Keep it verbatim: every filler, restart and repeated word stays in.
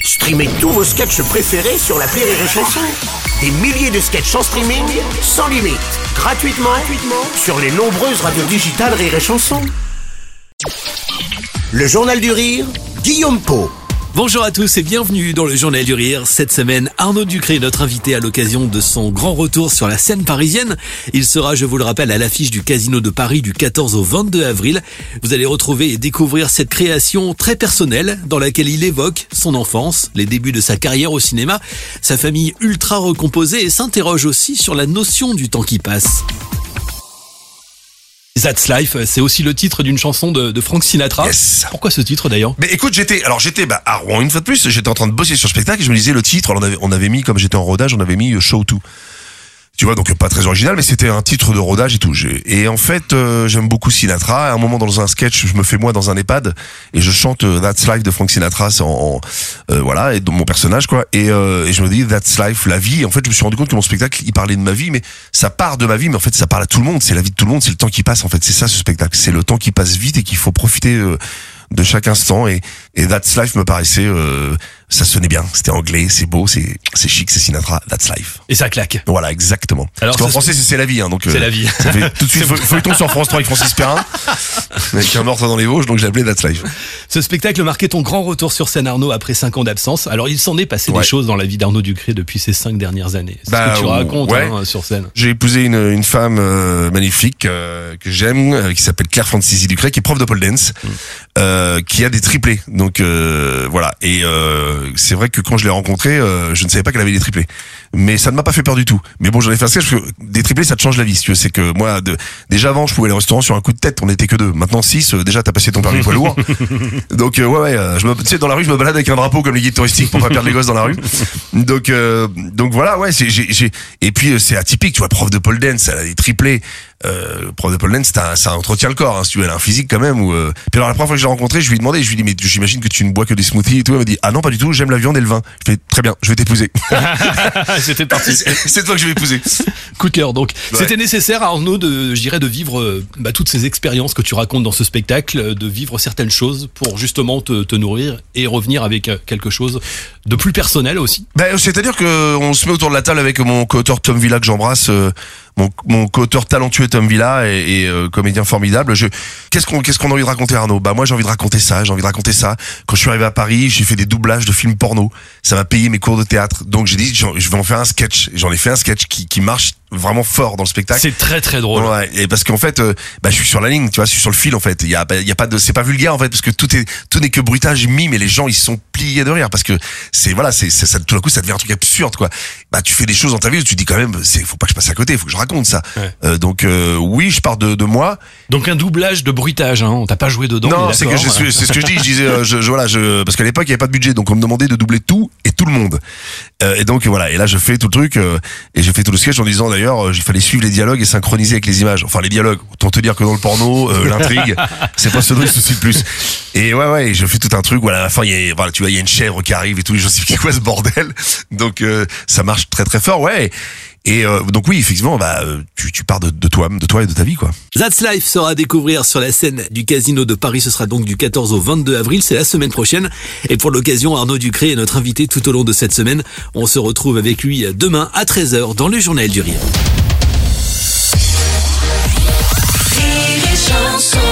Streamez tous vos sketchs préférés sur l'appli Rire et Chanson. Des milliers de sketchs en streaming, sans limite, gratuitement, gratuitement sur les nombreuses radios digitales Rire et Chanson. Le Journal du Rire, Guillaume Pau. Bonjour à tous et bienvenue dans le Journal du Rire. Cette semaine, Arnaud Ducré est notre invité à l'occasion de son grand retour sur la scène parisienne. Il sera, je vous le rappelle, à l'affiche du Casino de Paris du quatorze au vingt-deux avril. Vous allez retrouver et découvrir cette création très personnelle dans laquelle il évoque son enfance, les débuts de sa carrière au cinéma, sa famille ultra recomposée et s'interroge aussi sur la notion du temps qui passe. That's Life, c'est aussi le titre d'une chanson de, de Frank Sinatra. Yes. Pourquoi ce titre d'ailleurs? Mais écoute, j'étais, alors j'étais bah, à Rouen une fois de plus, j'étais en train de bosser sur le spectacle et je me disais le titre, on avait, on avait mis, comme j'étais en rodage, on avait mis Show To. Tu vois, donc pas très original, mais c'était un titre de rodage et tout. Et en fait, euh, j'aime beaucoup Sinatra. À un moment dans un sketch, je me fais moi dans un EHPAD et je chante euh, That's Life de Frank Sinatra, en, en euh, voilà, et de mon personnage quoi. Et, euh, et je me dis That's Life, la vie. Et en fait, je me suis rendu compte que mon spectacle, il parlait de ma vie, mais ça part de ma vie, mais en fait, ça parle à tout le monde. C'est la vie de tout le monde, c'est le temps qui passe. En fait, c'est ça ce spectacle. C'est le temps qui passe vite et qu'il faut profiter euh, de chaque instant. Et, et That's Life me paraissait, euh, ça sonnait bien. C'était anglais, c'est beau, c'est c'est chic, c'est Sinatra. That's Life. Et ça claque. Voilà, exactement. Alors, parce qu'en français, c'est, c'est la vie, hein, donc. C'est euh, la vie. Ça fait tout de suite feuilleton sur France trois avec Francis Perrin, avec un meurtre dans les Vosges, donc j'ai appelé That's Life. Ce spectacle marquait ton grand retour sur scène, Arnaud, après cinq ans d'absence. Alors, il s'en est passé Ouais. des choses dans la vie d'Arnaud Ducré depuis ces cinq dernières années. C'est Bah, ce que tu racontes ouais. hein, sur scène. J'ai épousé une, une femme euh, magnifique euh, que j'aime, euh, qui s'appelle Claire Francis Ducré, qui est prof de pole dance, mm. euh, qui a des triplés. Donc euh, voilà. Et euh, c'est vrai que quand je l'ai rencontrée, euh, je ne savais pas qu'elle avait des triplés. Mais ça ne m'a pas fait peur du tout. Mais bon, j'en ai fait un sketch parce que des triplés, ça te change la vie. Si tu veux, c'est que moi, de, déjà avant, je pouvais aller au restaurant sur un coup de tête. On n'était que deux. Maintenant six. Euh, déjà, t'as passé ton permis poids lourd. Donc euh, ouais, ouais. Euh, je me, tu sais, dans la rue, je me balade avec un drapeau comme les guides touristiques pour pas perdre les gosses dans la rue. Donc euh, donc voilà, ouais. C'est, j'ai, j'ai... Et puis euh, c'est atypique, tu vois, prof de pole dance, elle a des triplés. Euh, prof de pole dance, ça, ça entretient le corps. Hein, si tu veux, elle a un physique quand même. Ou euh... puis alors la première fois que je l'ai rencontrée, je lui ai demandé, je lui ai dit mais j'imagine que tu ne bois que des smoothies et tout. Elle m'a dit ah non pas du tout, j'aime la viande et le vin. Je fais très bien, je vais t'épouser. C'était parti. C'est toi que je vais épouser. Coup de cœur donc. Ouais. C'était nécessaire Arnaud de, je dirais, de vivre euh, bah, toutes ces expériences que tu racontes dans ce spectacle, de vivre certaines choses pour justement te, te nourrir et revenir avec quelque chose de plus personnel aussi. Ben, c'est-à-dire que on se met autour de la table avec mon co-auteur Tom Villa que j'embrasse, euh, mon, mon co-auteur talentueux Tom Villa et, et euh, comédien formidable. Je, qu'est-ce qu'on, qu'est-ce qu'on a envie de raconter, Arnaud? Bah moi j'ai envie de raconter ça, j'ai envie de raconter ça. Quand je suis arrivé à Paris, j'ai fait des doublages de films porno. Ça m'a payé mes cours de théâtre. Donc j'ai dit je vais en faire un sketch. J'en ai fait un sketch qui, qui marche vraiment fort dans le spectacle. C'est très très drôle. Ouais, et parce qu'en fait, euh, bah je suis sur la ligne, tu vois, je suis sur le fil en fait. Il y a, il y a pas de, c'est pas vulgaire en fait, parce que tout est, tout n'est que bruitage, mime, et les gens ils se sont pliés de rire parce que c'est voilà, c'est, c'est ça, tout d'un coup ça devient un truc absurde quoi. Bah tu fais des choses dans ta vie où tu dis quand même, c'est, faut pas que je passe à côté, faut que je raconte ça. Ouais. Euh, donc euh, oui, je pars de, de moi. Donc un doublage de bruitage, hein. On t'a pas joué dedans. Non, c'est que je, c'est ce que je dis. Je disais, euh, je, je, voilà, je, parce qu'à l'époque il y avait pas de budget, donc on me demandait de doubler tout et tout le monde. Euh, et donc voilà, et là je fais tout le truc euh, et j'ai fait tout le sketch en disant d'ailleurs, euh, il fallait suivre les dialogues et synchroniser avec les images. Enfin les dialogues, autant te dire que dans le porno, euh, l'intrigue, c'est pas ce dont il se soucie le plus. Et ouais ouais, je fais tout un truc. Voilà, à la fin il y a, voilà, tu vois, il y a une chèvre qui arrive et tout. Je sais pas quoi ce bordel. Donc euh, ça marche très très fort, ouais. Et euh, donc oui, effectivement, bah tu, tu pars de, de toi, de toi et de ta vie, quoi. That's Life sera à découvrir sur la scène du Casino de Paris. Ce sera donc du quatorze au vingt-deux avril, c'est la semaine prochaine. Et pour l'occasion, Arnaud Ducré est notre invité tout au long de cette semaine. On se retrouve avec lui demain à treize heures dans le Journal du Rire. Rire et Chanson.